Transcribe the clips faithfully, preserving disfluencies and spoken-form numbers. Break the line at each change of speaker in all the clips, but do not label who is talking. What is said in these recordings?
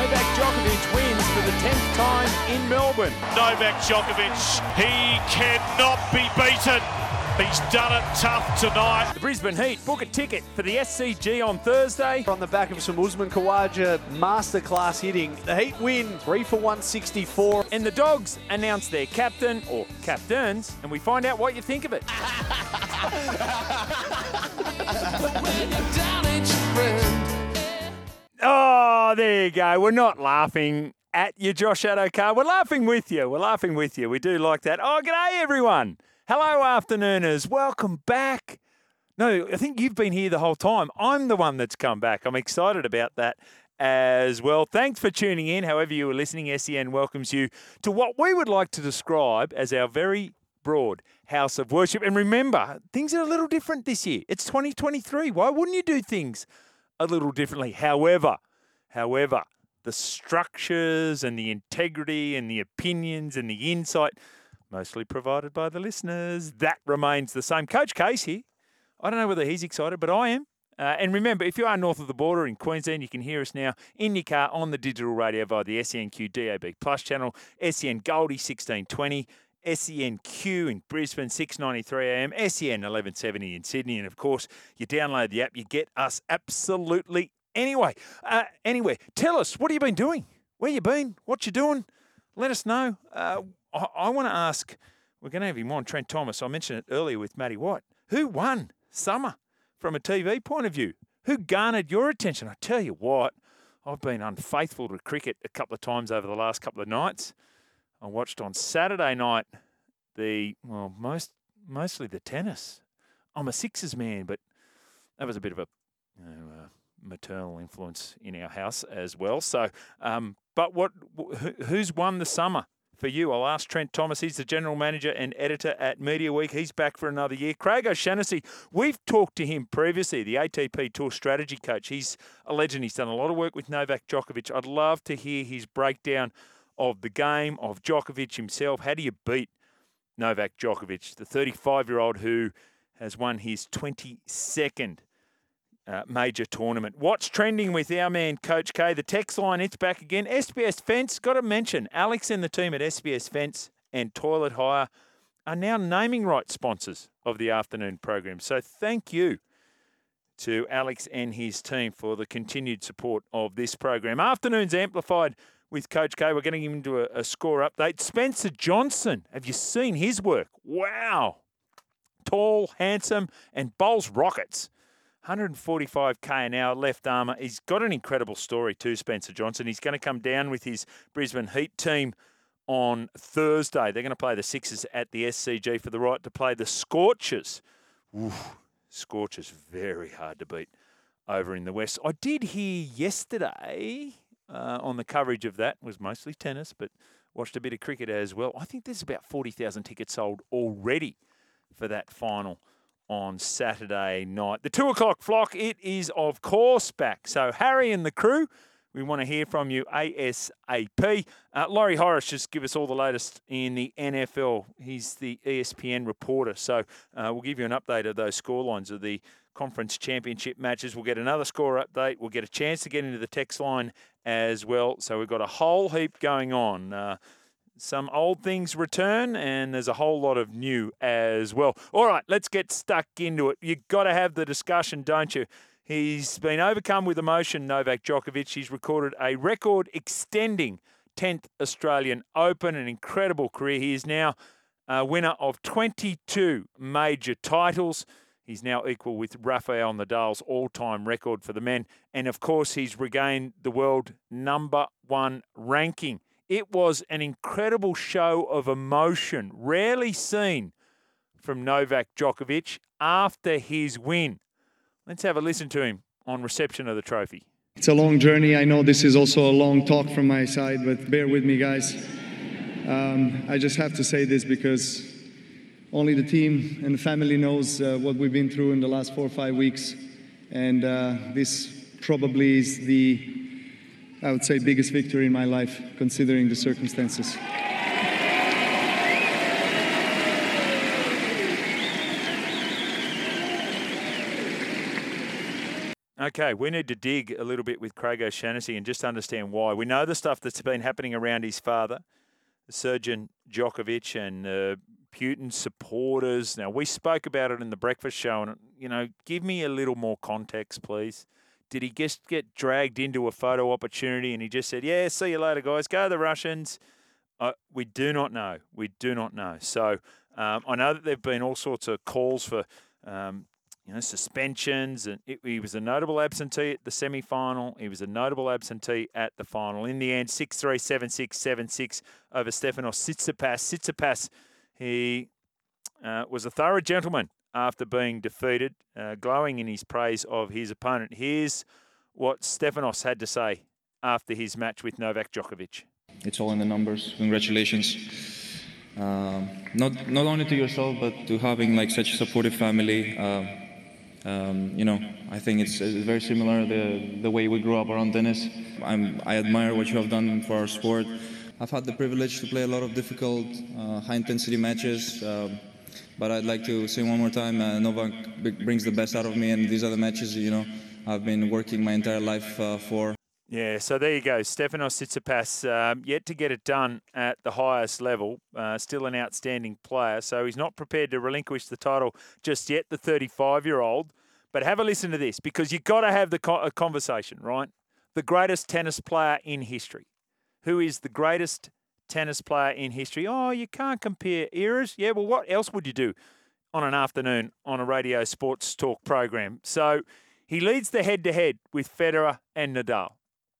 Novak Djokovic wins for the tenth time in Melbourne.
Novak Djokovic, he cannot be beaten. He's done it tough tonight.
The Brisbane Heat book a ticket for the S C G on Thursday.
On the back of some Usman Khawaja masterclass hitting, the Heat win three for one sixty-four.
And the Dogs announce their captain, or captains, and we find out what you think of it. Oh, there you go. We're not laughing at you, Josh Adokar. We're laughing with you. We're laughing with you. We do like that. Oh, g'day, everyone. Hello, afternooners. Welcome back. No, I think you've been here the whole time. I'm the one that's come back. I'm excited about that as well. Thanks for tuning in. However you were listening, S E N welcomes you to what we would like to describe as our very broad house of worship. And remember, things are a little different this year. It's twenty twenty-three. Why wouldn't you do things a little differently? However, however, the structures and the integrity and the opinions and the insight, mostly provided by the listeners, that remains the same. Coach Case here. I don't know whether he's excited, but I am. Uh, and remember, if you are north of the border in Queensland, you can hear us now in your car on the digital radio via the S E N Q D A B Plus channel, S E N Goldie sixteen twenty, S E N Q in Brisbane, six ninety-three A M, S E N eleven seventy in Sydney. And, of course, you download the app, you get us absolutely anyway. Uh, anyway, tell us, what have you been doing? Where you been? What you doing? Let us know. Uh, I, I want to ask, we're going to have him on, Trent Thomas. I mentioned it earlier with Matty White. Who won summer from a T V point of view? Who garnered your attention? I tell you what, I've been unfaithful to cricket a couple of times over the last couple of nights. I watched on Saturday night the, well, most mostly the tennis. I'm a Sixers man, but that was a bit of a you know, uh, maternal influence in our house as well. So, um, but what? Wh- who's won the summer for you? I'll ask Trent Thomas. He's the general manager and editor at Media Week. He's back for another year. Craig O'Shannessy, we've talked to him previously, the A T P Tour strategy coach. He's a legend. He's done a lot of work with Novak Djokovic. I'd love to hear his breakdown of the game, of Djokovic himself. How do you beat Novak Djokovic, the thirty-five-year-old who has won his twenty-second Uh, major tournament? What's trending with our man, Coach K? The text line, it's back again. S B S Fence, got to mention, Alex and the team at S B S Fence and Toilet Hire are now naming rights sponsors of the afternoon program. So thank you to Alex and his team for the continued support of this program. Afternoons amplified with Coach K. We're getting him into a, a score update. Spencer Johnson, have you seen his work? Wow. Tall, handsome, and bowls rockets. one forty-five k an hour, left armour. He's got an incredible story too, Spencer Johnson. He's going to come down with his Brisbane Heat team on Thursday. They're going to play the Sixers at the S C G for the right to play the Scorchers. Oof, Scorchers, very hard to beat over in the West. I did hear yesterday uh, on the coverage of that, it was mostly tennis, but watched a bit of cricket as well. I think there's about forty thousand tickets sold already for that final on Saturday night. The two o'clock flock, it is, of course, back. So, Harry and the crew, we want to hear from you ASAP. Uh, Laurie Horace, just give us all the latest in the N F L. He's the E S P N reporter. So, uh, we'll give you an update of those scorelines of the conference championship matches. We'll get another score update. We'll get a chance to get into the text line as well. So, we've got a whole heap going on. Uh, Some old things return, and there's a whole lot of new as well. All right, let's get stuck into it. You've got to have the discussion, don't you? He's been overcome with emotion, Novak Djokovic. He's recorded a record-extending tenth Australian Open, an incredible career. He is now a winner of twenty-two major titles. He's now equal with Rafael Nadal's all-time record for the men. And, of course, he's regained the world number one ranking. It was an incredible show of emotion, rarely seen from Novak Djokovic after his win. Let's have a listen to him on reception of the trophy.
It's a long journey. I know this is also a long talk from my side, but bear with me, guys. Um, I just have to say this because only the team and the family knows uh, what we've been through in the last four or five weeks. And uh, this probably is the, I would say, biggest victory in my life, considering the circumstances.
Okay, we need to dig a little bit with Craig O'Shannessy and just understand why. We know the stuff that's been happening around his father, Sergej Djokovic, and uh, Putin supporters. Now, we spoke about it in the breakfast show, and, you know, give me a little more context, please. Did he just get dragged into a photo opportunity and he just said, yeah, see you later, guys, go the Russians? Uh, we do not know. We do not know. So um, I know that there have been all sorts of calls for um, you know, suspensions, and it, he was a notable absentee at the semi-final. He was a notable absentee at the final. In the end, six three, seven six, seven six over Stefanos Tsitsipas. Tsitsipas, he uh, was a thorough gentleman after being defeated, uh, glowing in his praise of his opponent. Here's what Stefanos had to say after his match with Novak Djokovic.
It's all in the numbers. Congratulations. Um, not not only to yourself, but to having like such a supportive family. Uh, um, you know, I think it's, it's very similar the the way we grew up around tennis. I'm I admire what you have done for our sport. I've had the privilege to play a lot of difficult, uh, high-intensity matches. Um, but I'd like to say one more time, uh, Novak brings the best out of me, and these are the matches, you know, I've been working my entire life uh, for.
Yeah, so there you go. Stefanos Tsitsipas, um, yet to get it done at the highest level, uh, still an outstanding player. So he's not prepared to relinquish the title just yet, the thirty-five-year-old. But have a listen to this, because you've got to have the co- conversation, right? The greatest tennis player in history. Who is the greatest tennis player in history? Oh, you can't compare eras. Yeah, well, what else would you do on an afternoon on a radio sports talk program? So he leads the head-to-head with Federer and Nadal.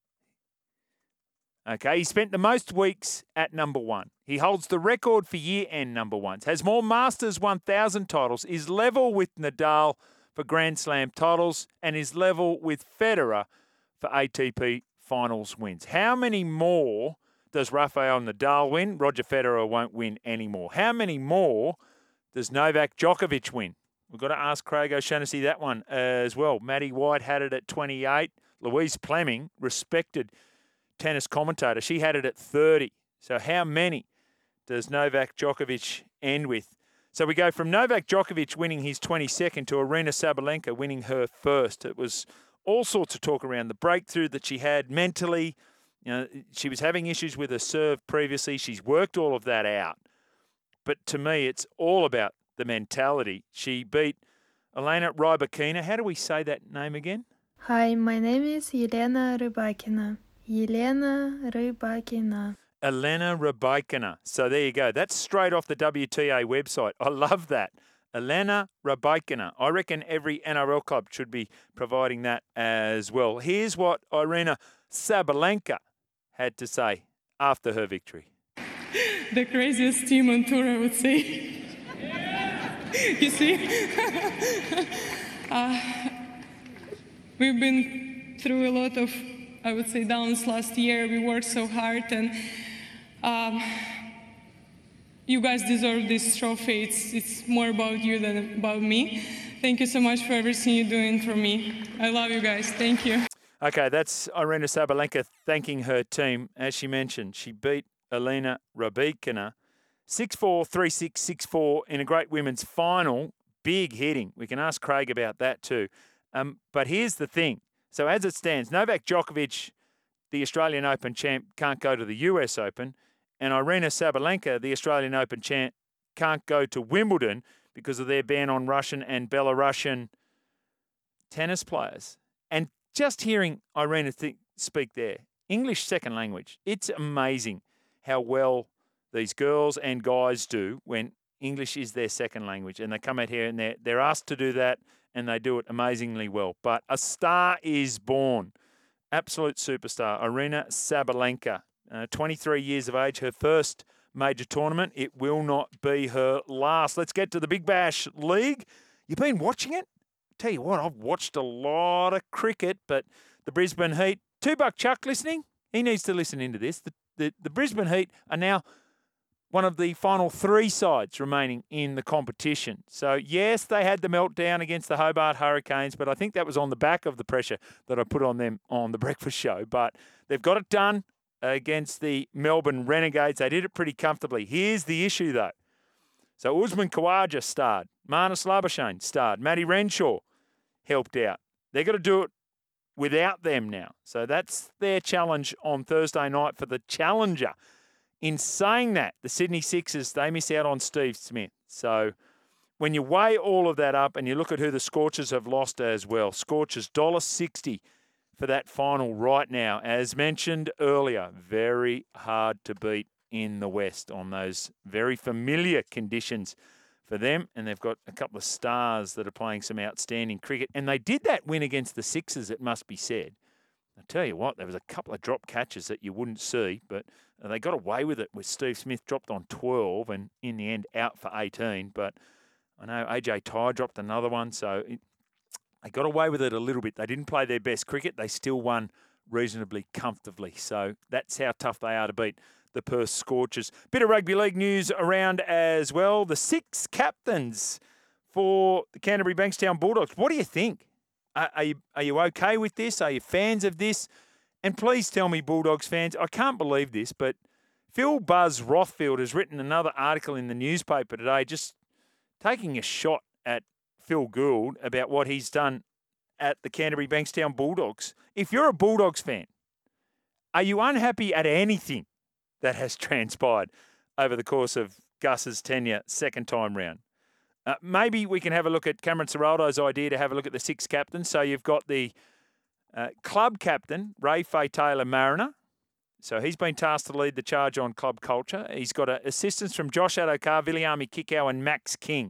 Okay, he spent the most weeks at number one. He holds the record for year-end number ones, has more Masters one thousand titles, is level with Nadal for Grand Slam titles, and is level with Federer for A T P finals wins. How many more does Rafael Nadal win? Roger Federer won't win anymore. How many more does Novak Djokovic win? We've got to ask Craig O'Shannessy that one as well. Maddie White had it at twenty-eight. Louise Fleming, respected tennis commentator, she had it at thirty. So how many does Novak Djokovic end with? So we go from Novak Djokovic winning his twenty-second to Aryna Sabalenka winning her first. It was all sorts of talk around the breakthrough that she had mentally. You know, she was having issues with her serve previously. She's worked all of that out. But to me, it's all about the mentality. She beat Elena Rybakina. How do we say that name again?
Hi, my name is Elena Rybakina. Elena Rybakina.
Elena Rybakina. So there you go. That's straight off the W T A website. I love that. Elena Rybakina. I reckon every N R L club should be providing that as well. Here's what Aryna Sabalenka had to say after her victory.
The craziest team on tour, I would say. You see? uh, we've been through a lot of, I would say, downs last year. We worked so hard, and um, you guys deserve this trophy. It's, it's more about you than about me. Thank you so much for everything you're doing for me. I love you guys. Thank you.
Okay, that's Aryna Sabalenka thanking her team. As she mentioned, she beat Elena Rybakina six four, three six, six four in a great women's final. Big hitting. We can ask Craig about that too. Um, but here's the thing. So as it stands, Novak Djokovic, the Australian Open champ, can't go to the U S Open. And Aryna Sabalenka, the Australian Open champ, can't go to Wimbledon because of their ban on Russian and Belarusian tennis players. And just hearing Aryna th- speak there, English second language, it's amazing how well these girls and guys do when English is their second language. And they come out here and they're, they're asked to do that, and they do it amazingly well. But a star is born. Absolute superstar, Aryna Sabalenka, uh, twenty-three years of age, her first major tournament. It will not be her last. Let's get to the Big Bash League. You've been watching it? Tell you what, I've watched a lot of cricket, but the Brisbane Heat, Two-Buck Chuck listening, he needs to listen into this. The, the, the Brisbane Heat are now one of the final three sides remaining in the competition. So, yes, they had the meltdown against the Hobart Hurricanes, but I think that was on the back of the pressure that I put on them on the breakfast show. But they've got it done against the Melbourne Renegades. They did it pretty comfortably. Here's the issue, though. So, Usman Khawaja starred. Marnus Labuschagne starred. Matty Renshaw helped out. They've got to do it without them now. So that's their challenge on Thursday night for the challenger. In saying that, the Sydney Sixers, they miss out on Steve Smith. So when you weigh all of that up and you look at who the Scorchers have lost as well, Scorchers one dollar sixty for that final right now. As mentioned earlier, very hard to beat in the West on those very familiar conditions for them. And they've got a couple of stars that are playing some outstanding cricket. And they did that win against the Sixers, it must be said. I tell you what, there was a couple of drop catches that you wouldn't see, but they got away with it with Steve Smith dropped on twelve and in the end out for eighteen. But I know A J Tye dropped another one, so it, they got away with it a little bit. They didn't play their best cricket. They still won reasonably comfortably. So that's how tough they are to beat the Perth Scorchers. Bit of rugby league news around as well. The six captains for the Canterbury Bankstown Bulldogs. What do you think? Are, are, you, are you okay with this? Are you fans of this? And please tell me, Bulldogs fans, I can't believe this, but Phil Buzz Rothfield has written another article in the newspaper today just taking a shot at Phil Gould about what he's done at the Canterbury Bankstown Bulldogs. If you're a Bulldogs fan, are you unhappy at anything that has transpired over the course of Gus's tenure second time round? Uh, maybe we can have a look at Cameron Ciraldo's idea to have a look at the six captains. So you've got the uh, club captain, Ray Fay Taylor Mariner. So he's been tasked to lead the charge on club culture. He's got uh, assistance from Josh Adokar, Viliami Kikau and Max King.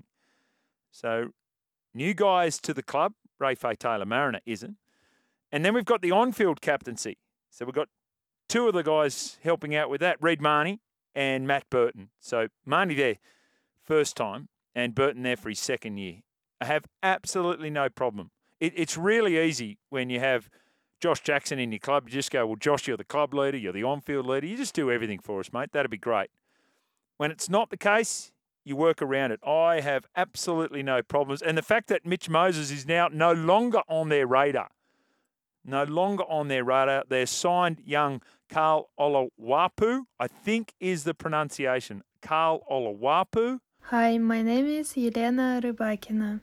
So new guys to the club. Ray Fay Taylor Mariner isn't. And then we've got the on-field captaincy. So we've got two of the guys helping out with that, Reid Marnie and Matt Burton. So Marnie there first time and Burton there for his second year. I have absolutely no problem. It, it's really easy when you have Josh Jackson in your club. You just go, well, Josh, you're the club leader, you're the on-field leader. You just do everything for us, mate. That'd be great. When it's not the case, you work around it. I have absolutely no problems. And the fact that Mitch Moses is now no longer on their radar, no longer on their radar, their signed young Carl Olawapu, I think is the pronunciation. Carl Olawapu.
Hi, my name is Yelena Rybakina.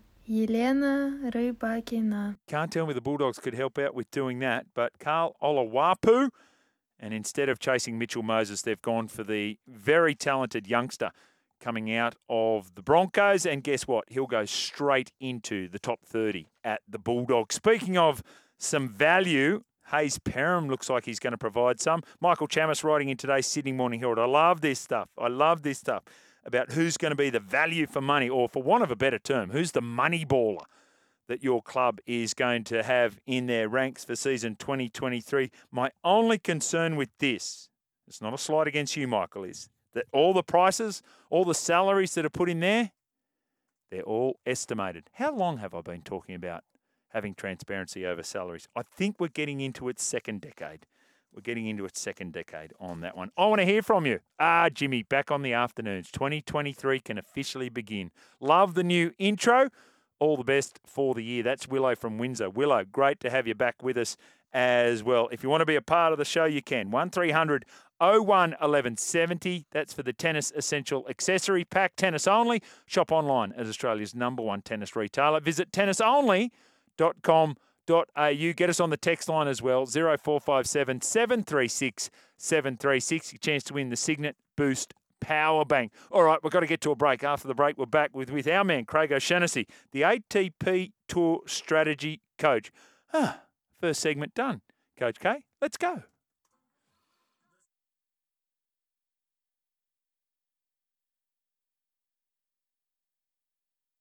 Yelena Rybakina.
Can't tell me the Bulldogs could help out with doing that, but Carl Olawapu. And instead of chasing Mitchell Moses, they've gone for the very talented youngster coming out of the Broncos. And guess what? He'll go straight into the top thirty at the Bulldogs. Speaking of some value, Hayes Perham looks like he's going to provide some. Michael Chammas writing in today's Sydney Morning Herald. I love this stuff. I love this stuff about who's going to be the value for money, or for want of a better term, who's the money baller that your club is going to have in their ranks for season twenty twenty-three. My only concern with this, it's not a slight against you, Michael, is that all the prices, all the salaries that are put in there, they're all estimated. How long have I been talking about having transparency over salaries? I think we're getting into its second decade. We're getting into its second decade on that one. I want to hear from you. Ah, Jimmy, back on the afternoons. twenty twenty-three can officially begin. Love the new intro. All the best for the year. That's Willow from Windsor. Willow, great to have you back with us as well. If you want to be a part of the show, you can. one three hundred oh one eleven seventy. That's for the Tennis Essential Accessory Pack. Tennis only. Shop online at Australia's number one tennis retailer. Visit tennis only dot com dot a u. Get us on the text line as well. zero four five seven, seven three six, seven three six. Your chance to win the Signet Boost Power Bank. All right, we've got to get to a break. After the break, we're back with, with our man, Craig O'Shannessy, the A T P Tour Strategy Coach. Ah, first segment done. Coach K, let's go.